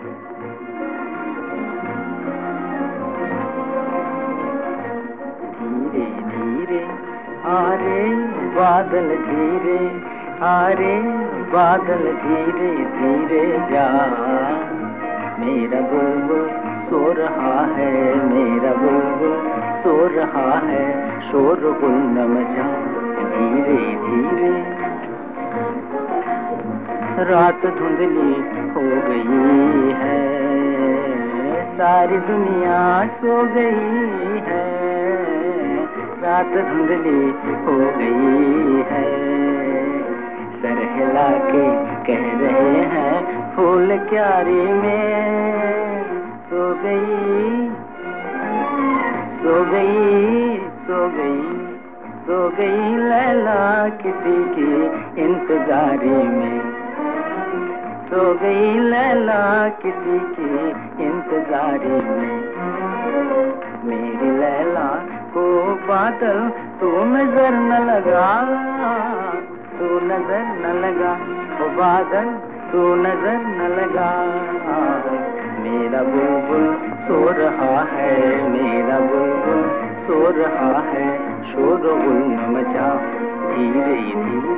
धीरे धीरे आ रे बादल, धीरे आ रे बादल, धीरे धीरे जा। मेरा बुलबुल सो रहा है, मेरा बुलबुल सो रहा है, शोरगुल न मचा। धीरे धीरे रात धुंधली हो गई है, सारी दुनिया सो गई है। रात धुंधली हो गई है, सर हिला के कह रहे हैं फूल क्यारी में। सो गई सो गई सो गई सो गई लैला किसी की इंतजारी में। सो गई लैला किसी की इंतजारी में। मेरी लैला को बादल तू नजर न लगा, तू नजर न लगा, ओ बादल तू नजर न लगा। मेरा बुलबुल सो रहा है, मेरा बुलबुल सो रहा है, शोरगुल न मचा। धीरे धीरे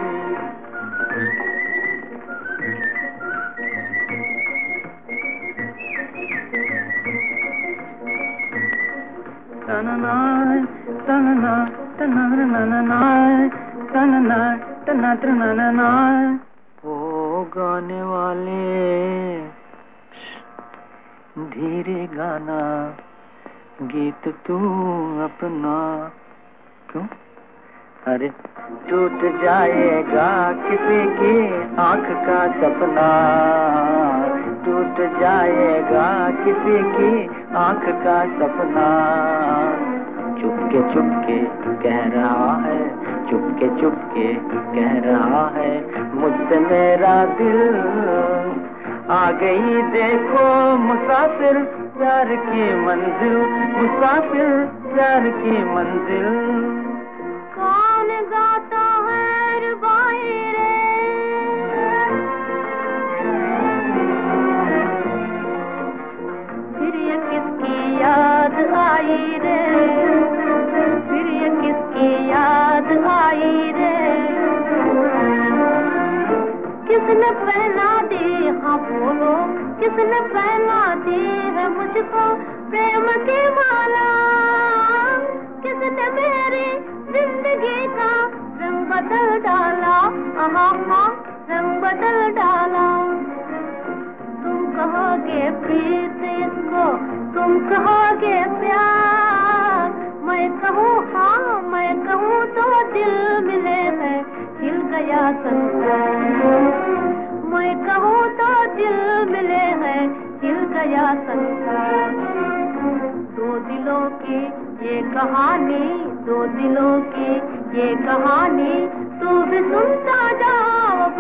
तनना तनना तनना तनना तनना तनना। ओ गाने वाले धीरे गाना, गीत तू अपना। क्यों? अरे टूट जाएगा किसी की आंख का सपना, टूट जाएगा किसी की आंख का सपना। चुपके चुपके कह रहा है, चुपके चुपके कह रहा है मुझसे मेरा दिल। आ गई देखो मुसाफिर प्यार की मंजिल, मुसाफिर प्यार की मंजिल। कौन गाता है रुबाई रे, फिर ये किसकी याद आई रे, फिर ये किसकी याद आई रे। किसने पहना दी, हाँ बोलो, किसने पहना दी है मुझको प्रेम की माला। किसने मेरी जिंदगी का रंग बदल डाला, आहा हाँ रंग बदल डाला। तुम कहोगे प्रीत इसको, तुम कहोगे प्यार, मैं कहूँ हाँ मैं कहूँ तो दिल मिले हैं हिल गया संसार। मैं कहूँ तो दिल मिले हैं हिल गया संसार। दो दिलों की ये कहानी, दो दिलों की ये कहानी, तू भी सुनता जा